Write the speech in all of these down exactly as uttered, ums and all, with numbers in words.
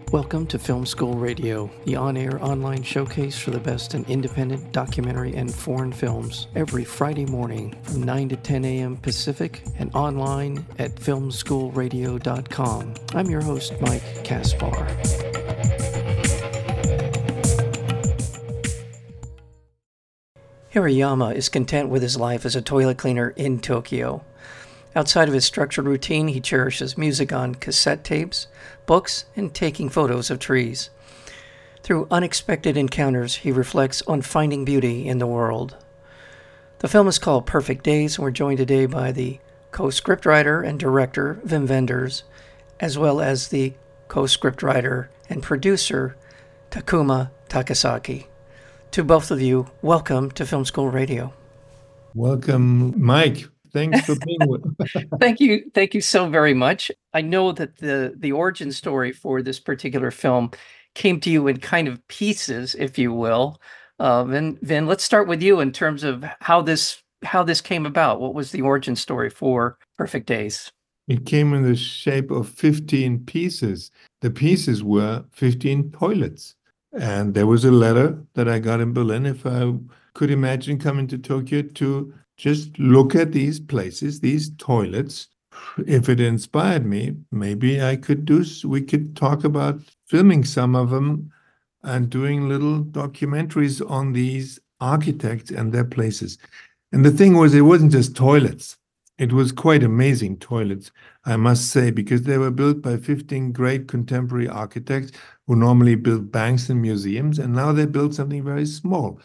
Welcome to Film School Radio, the on-air online showcase for the best in independent documentary and foreign films, every Friday morning from nine to ten a.m. Pacific and online at film school radio dot com. I'm your host, Mike Kaspar. Hirayama is content with his life as a toilet cleaner in Tokyo. Outside of his structured routine, he cherishes music on cassette tapes, books, and taking photos of trees. Through unexpected encounters, he reflects on finding beauty in the world. The film is called Perfect Days, and we're joined today by the co-scriptwriter and director, Wim Wenders, as well as the co-scriptwriter and producer, Takuma Takasaki. To both of you, welcome to Film School Radio. Welcome, Mike. Thanks for being with us. Thank you. Thank you so very much. I know that the, the origin story for this particular film came to you in kind of pieces, if you will. Uh, Vin, Vin, let's start with you in terms of how this how this came about. What was the origin story for Perfect Days? It came in the shape of fifteen pieces. The pieces were fifteen toilets. And there was a letter that I got in Berlin if I could imagine coming to Tokyo to just look at these places, these toilets. If it inspired me, maybe I could do, we could talk about filming some of them and doing little documentaries on these architects and their places. And the thing was, it wasn't just toilets. It was quite amazing toilets, I must say, because they were built by fifteen great contemporary architects who normally build banks and museums, and now they built something very small.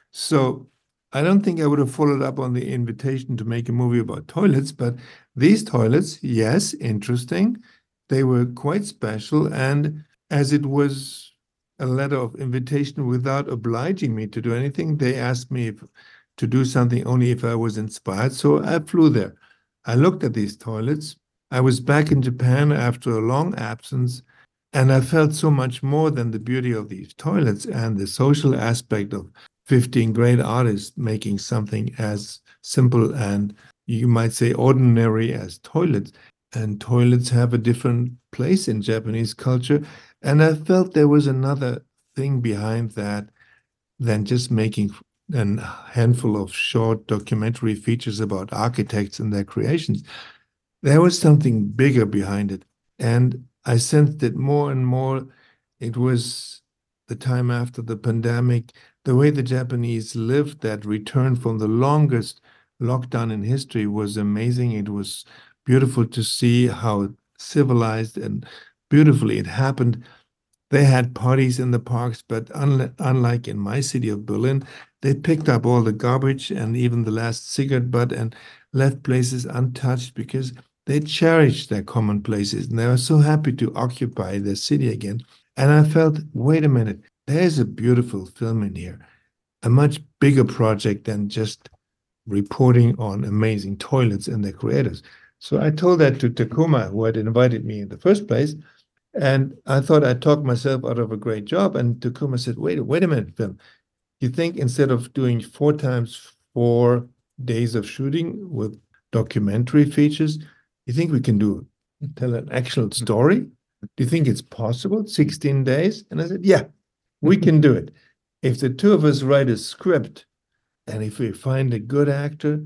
So I don't think I would have followed up on the invitation to make a movie about toilets, but these toilets, yes, interesting. They were quite special, and as it was a letter of invitation without obliging me to do anything, they asked me if, to do something only if I was inspired, so I flew there. I looked at these toilets. I was back in Japan after a long absence, and I felt so much more than the beauty of these toilets and the social aspect of fifteen great artists making something as simple and, you might say, ordinary as toilets. And toilets have a different place in Japanese culture. And I felt there was another thing behind that than just making a handful of short documentary features about architects and their creations. There was something bigger behind it. And I sensed that more and more. It was the time after the pandemic, the way the Japanese lived, that return from the longest lockdown in history was amazing. It was beautiful to see how civilized and beautifully it happened. They had parties in the parks, but un- unlike in my city of Berlin, they picked up all the garbage and even the last cigarette butt and left places untouched because they cherished their common places and they were so happy to occupy their city again. And I felt, wait a minute, there's a beautiful film in here, a much bigger project than just reporting on amazing toilets and their creators. So I told that to Takuma, who had invited me in the first place. And I thought I'd talk myself out of a great job. And Takuma said, wait, wait a minute, Phil. You think instead of doing four times four days of shooting with documentary features, you think we can do tell an actual story? Do you think it's possible? sixteen days? And I said, yeah, we can do it. If the two of us write a script and if we find a good actor,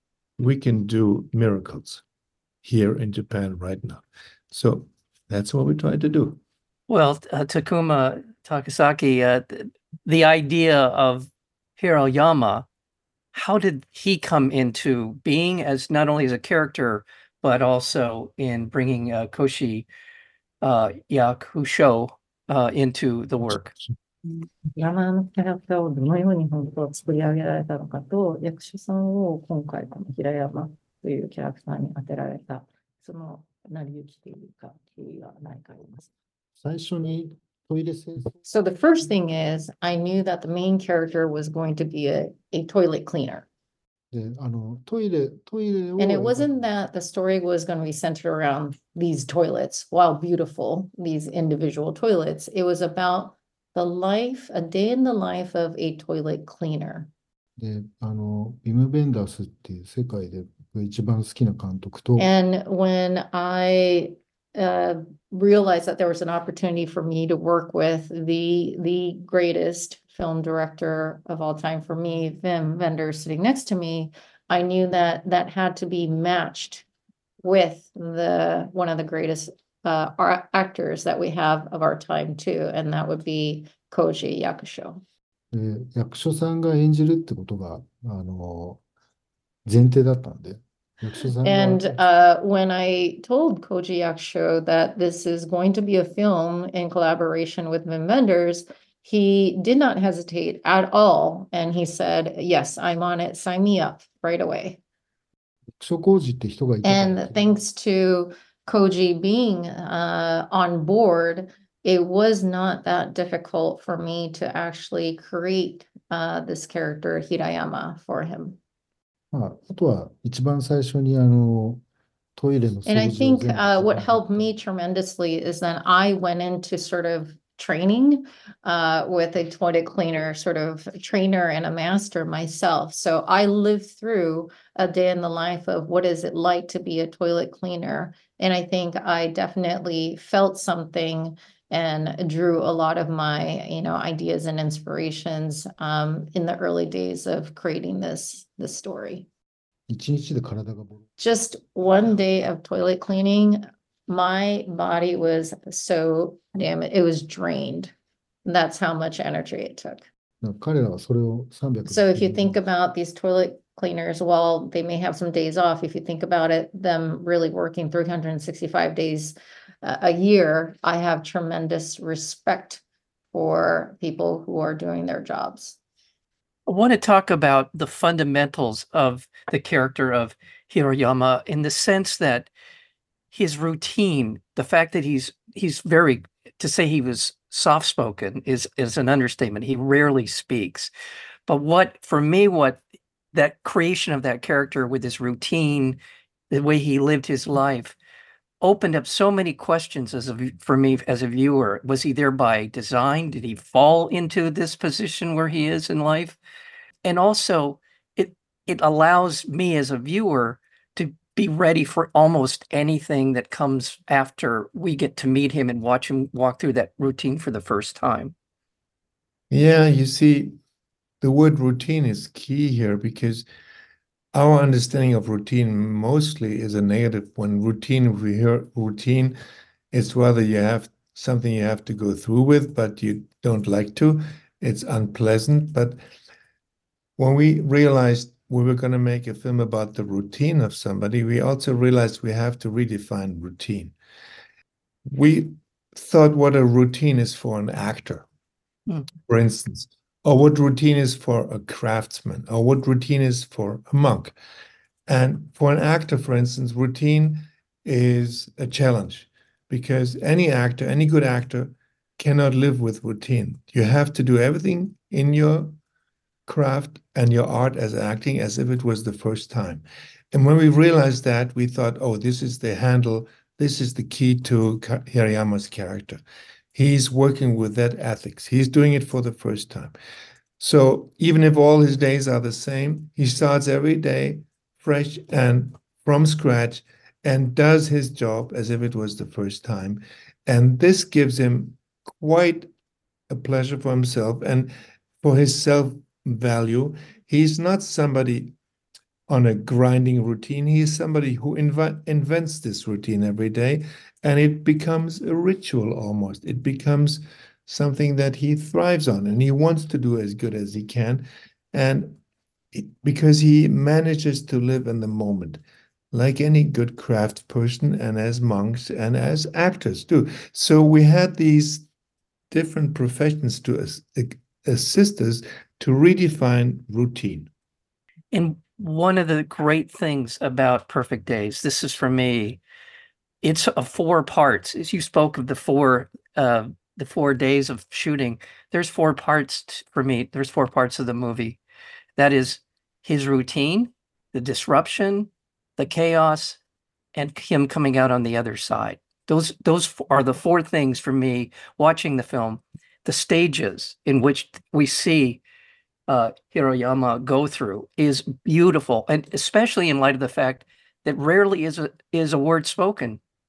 we can do miracles here in Japan right now. So that's what we tried to do. Well, uh, Takuma Takasaki, uh, th- the idea of Hirayama, how did he come into being as not only as a character, but also in bringing uh, Koshi uh, Yakusho uh, into the work? 山のキャラクターをどのように本当は作り上げられたのかと、役所さんを今回この平山というキャラクターに当てられた、その成り行きというか、経緯は何かありますか？ 最初にトイレ清掃 So the first thing is, I knew that the main character was going to be a, a toilet cleaner. で、あのトイレトイレを And it wasn't that the story was going to be centered around these toilets, while beautiful, these individual toilets. It was about the life, a day in the life of a toilet cleaner. で、あのビム・ベンダースっていう世界で僕が一番好きな監督と、 And when I uh, realized that there was an opportunity for me to work with the the greatest film director of all time for me, Wim Wenders, sitting next to me, I knew that that had to be matched with the one of the greatest uh, ar- actors that we have of our time too, and that would be Koji Yakusho. で、役所さんが演じるってことが、あの、前提だったんで、役所さんが、 And uh, when I told Koji Yakusho that this is going to be a film in collaboration with Wim Wenders, he did not hesitate at all. And he said, yes, I'm on it. Sign me up right away. 役所広司って人がいたから And thanks to Koji being uh, on board, it was not that difficult for me to actually create uh, this character, Hirayama, for him. まあ、あとは一番最初にあのトイレの掃 And I 除を think 全部 uh, 自 what 分で helped me tremendously is that I went into sort of training uh, with a toilet cleaner, sort of trainer and a master myself. So I lived through a day in the life of what is it like to be a toilet cleaner. And I think I definitely felt something and drew a lot of my, you know, ideas and inspirations um, in the early days of creating this, this story. 一日で体がボロ Just one day of toilet cleaning, my body was so damn it, it was drained. That's how much energy it took. なんか彼らはそれをさんびゃく So if you think about these toilet cleaners, while they may have some days off, if you think about it, them really working three hundred sixty-five days a a year, I have tremendous respect for people who are doing their jobs. I want to talk about the fundamentals of the character of Hiroyama in the sense that his routine, the fact that he's he's very, to say he was soft-spoken is is an understatement. He rarely speaks. But what, for me, what that creation of that character with his routine, the way he lived his life, opened up so many questions as a, for me as a viewer. Was he there by design? Did he fall into this position where he is in life? And also, it it allows me as a viewer to be ready for almost anything that comes after we get to meet him and watch him walk through that routine for the first time. Yeah, you see, the word routine is key here because our understanding of routine mostly is a negative one. Routine, if we hear routine, it's rather you have something you have to go through with, but you don't like to. It's unpleasant. But when we realized we were going to make a film about the routine of somebody, we also realized we have to redefine routine. We thought what a routine is for an actor, Hmm. for instance, or what routine is for a craftsman, or what routine is for a monk. And for an actor, for instance, routine is a challenge because any actor, any good actor, cannot live with routine. You have to do everything in your craft and your art as acting as if it was the first time. And when we realized that, we thought, oh, this is the handle, this is the key to Hirayama's character. He's working with that ethics. He's doing it for the first time. So even if all his days are the same, he starts every day fresh and from scratch and does his job as if it was the first time. And this gives him quite a pleasure for himself and for his self-value. He's not somebody on a grinding routine. He's somebody who inv- invents this routine every day, and it becomes a ritual almost. It becomes something that he thrives on, and he wants to do as good as he can. And it, because he manages to live in the moment, like any good craft person, and as monks and as actors do. So we had these different professions to as, assist us to redefine routine. And one of the great things about Perfect Days, this is for me, it's a four parts. As you spoke of the four, uh, the four days of shooting, there's four parts t- for me. There's four parts of the movie. That is his routine, the disruption, the chaos, and him coming out on the other side. Those those f- are the four things for me watching the film. The stages in which we see uh, Hiroyama go through is beautiful, and especially in light of the fact that rarely is a is a word spoken.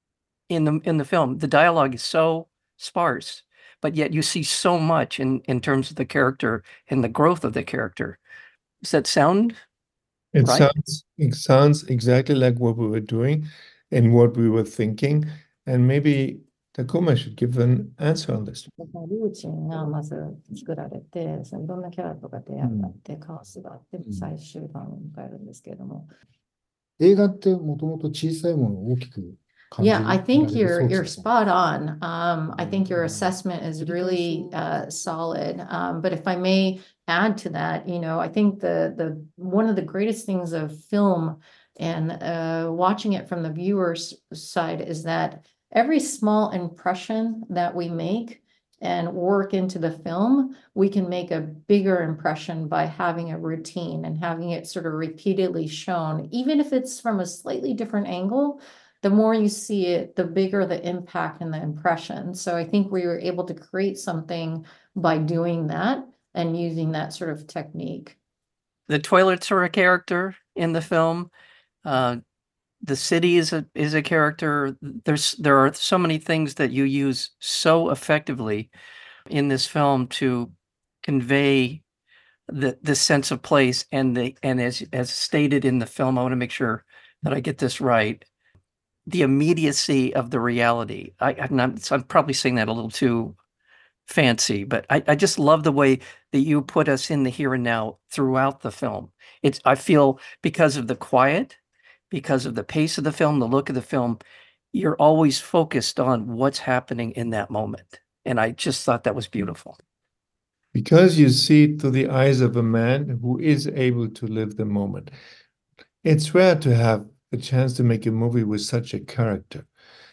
in the in the film. The dialogue is so sparse, but yet you see so much in in terms of the character and the growth of the character. Does that sound It right? sounds it sounds exactly like what we were doing and what we were thinking. And maybe Takuma should give an answer on this. リューチンがまず作られて、そのいろんなキャラとか出会いがあって、カオスがあって、 うん最終版を迎えるんですけれども。 映画ってもともと小さいものを大きく感じ Yeah, ら I れ think る you're 装置 you're だと spot on. Um, I think your Mm. assessment is really uh, solid. Um, but if I may add to that, you know, I think the the one of the greatest things of film and uh, watching it from the viewer's side is that every small impression that we make and work into the film, we can make a bigger impression by having a routine and having it sort of repeatedly shown, even if it's from a slightly different angle. The more you see it, the bigger the impact and the impression. So I think we were able to create something by doing that and using that sort of technique. The toilets are a character in the film. Uh, the city is a is a character. There's there are so many things that you use so effectively in this film to convey the the sense of place and the and as as stated in the film, I want to make sure that I get this right. The immediacy of the reality. I, I'm not. I'm probably saying that a little too fancy, but I, I just love the way that you put us in the here and now throughout the film. It's I feel because of the quiet, because of the pace of the film, the look of the film, you're always focused on what's happening in that moment. And I just thought that was beautiful. Because you see it through the eyes of a man who is able to live the moment. It's rare to have a chance to make a movie with such a character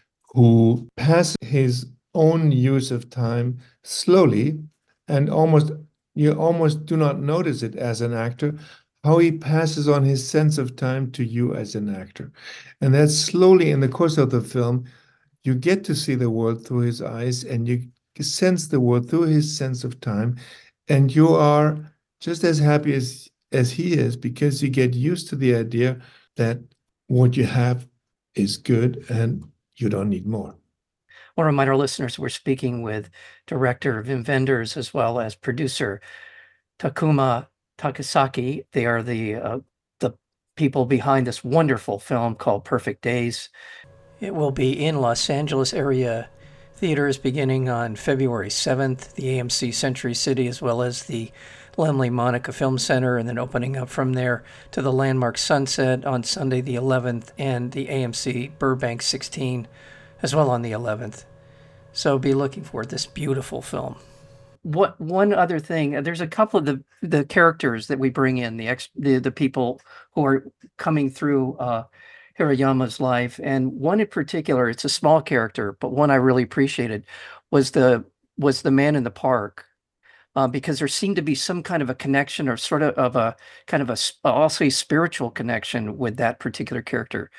who passes his own use of time slowly and almost you almost do not notice it as an actor, how he passes on his sense of time to you as an actor. And that slowly in the course of the film, you get to see the world through his eyes and you sense the world through his sense of time. And you are just as happy as, as he is because you get used to the idea that what you have is good and you don't need more. I want to remind our listeners we're speaking with director Wim Wenders as well as producer Takuma Takasaki. They are the uh, the people behind this wonderful film called Perfect Days. It will be in Los Angeles area theaters beginning on February seventh, the A M C Century City, as well as the Lemley Monica Film Center, and then opening up from there to the Landmark Sunset on Sunday the eleventh, and the A M C Burbank sixteen as well on the eleventh. So be looking for this beautiful film. What one other thing? There's a couple of the the characters that we bring in, the ex, the the people who are coming through uh, Hirayama's life, and one in particular, it's a small character, but one I really appreciated was the was the man in the park. Uh, because there seemed to be some kind of a connection or sort of, of a kind of a, I'll say spiritual connection with that particular character.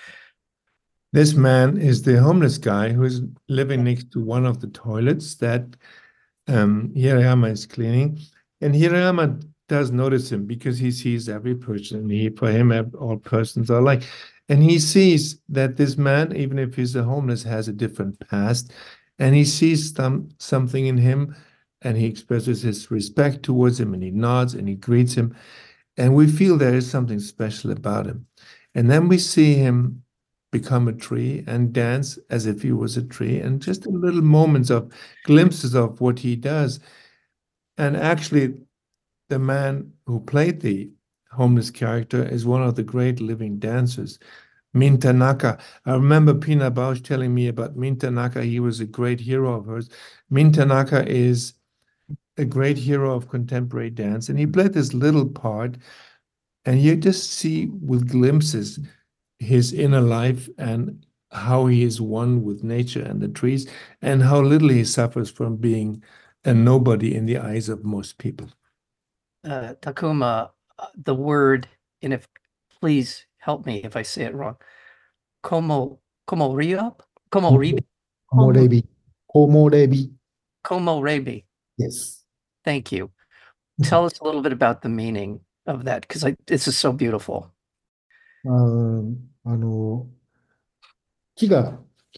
This man is the homeless guy who is living next to one of the toilets that um, Hirayama is cleaning. And Hirayama does notice him because he sees every person. He, for him, all persons are alike. And he sees that this man, even if he's a homeless, has a different past. And he sees some, something in him, and he expresses his respect towards him, and he nods and he greets him. And we feel there is something special about him. And then we see him become a tree and dance as if he was a tree, and just little moments of glimpses of what he does. And actually, the man who played the homeless character is one of the great living dancers, Min Tanaka. I remember Pina Bausch telling me about Min Tanaka. He was a great hero of hers. Min Tanaka is a great hero of contemporary dance, and he played this little part, and you just see with glimpses his inner life and how he is one with nature and the trees, and how little he suffers from being a nobody in the eyes of most people. Uh, Takuma, uh, the word, and if please help me if I say it wrong, Como Komorebi? Komorebi? Komorebi. Komorebi. Komorebi. Yes. Thank you. Tell us a little bit about the meaning of that, because this is so beautiful. あー、あの、木が、木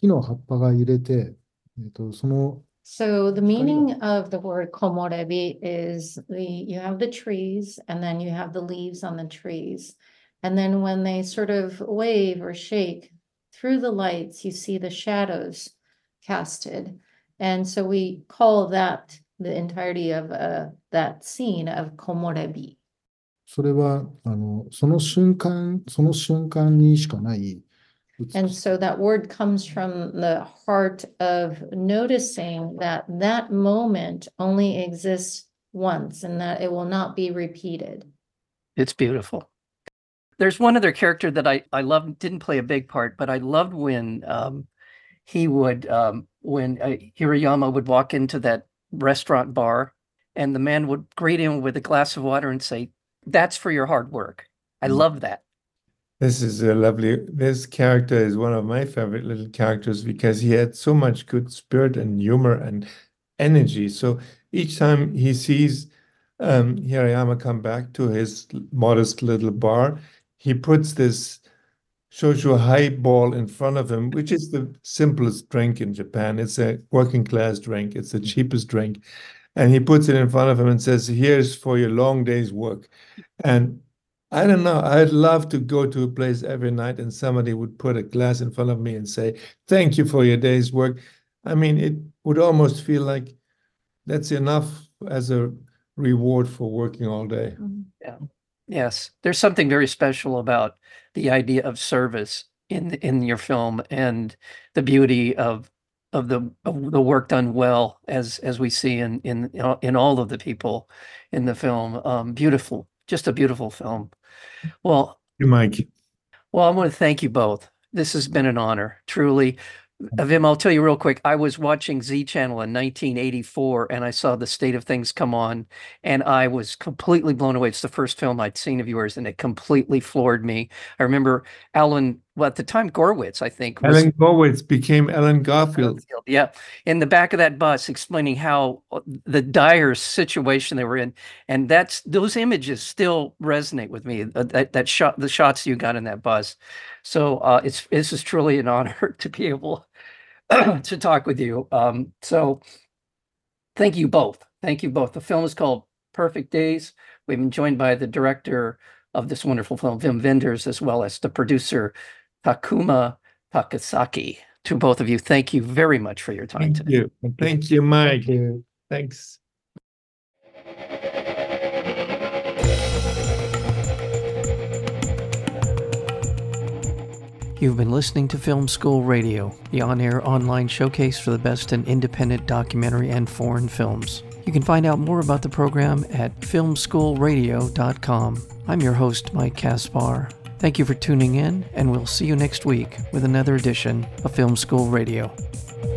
木の葉っぱが揺れて、えっと、その So the meaning of the word komorebi is the you have the trees and then you have the leaves on the trees. And then when they sort of wave or shake through the lights, you see the shadows casted. And so we call that the entirety of uh, that scene of komorebi. それは、あの、その瞬間、その瞬間にしかない美 And し so that word comes from the heart of noticing that that moment only exists once and that it will not be repeated. It's beautiful. There's one other character that I, I loved, didn't play a big part, but I loved when um, he would, um, when uh, Hirayama would walk into that restaurant bar and the man would greet him with a glass of water and say, "That's for your hard work." I Mm. love that. This is a lovely, this character is one of my favorite little characters because he had so much good spirit and humor and energy. So each time he sees um, Hirayama come back to his modest little bar, he puts this shoshu highball in front of him, which is the simplest drink in Japan. It's a working class drink. It's the cheapest drink. And he puts it in front of him and says, "Here's for your long day's work." And I don't know, I'd love to go to a place every night and somebody would put a glass in front of me and say, "Thank you for your day's work." I mean, it would almost feel like that's enough as a reward for working all day. Yeah. Yes. There's something very special about the idea of service in in your film and the beauty of of the of the work done well as as we see in in in all of the people in the film. Um, beautiful, just a beautiful film. Well, You, Mike. well, I want to thank you both. This has been an honor, truly. Vim, I'll tell you real quick. I was watching Z Channel in nineteen eighty-four and I saw The State of Things come on and I was completely blown away. It's the first film I'd seen of yours and it completely floored me. I remember Alan, well, at the time, Gorwitz, I think. was- Alan Gorwitz became Alan Garfield. Yeah, in the back of that bus explaining how the dire situation they were in. And that's those images still resonate with me, uh, that, that shot, the shots you got in that bus. So uh, it's this is truly an honor to be able to talk with you. Um, so thank you both. Thank you both. The film is called Perfect Days. We've been joined by the director of this wonderful film, Wim Wenders, as well as the producer, Takuma Takasaki. To both of you, thank you very much for your time Thank today. you. Thank you, Mike. you. Thanks. You've been listening to Film School Radio, the on-air online showcase for the best in independent documentary and foreign films. You can find out more about the program at film school radio dot com. I'm your host, Mike Kaspar. Thank you for tuning in, and we'll see you next week with another edition of Film School Radio.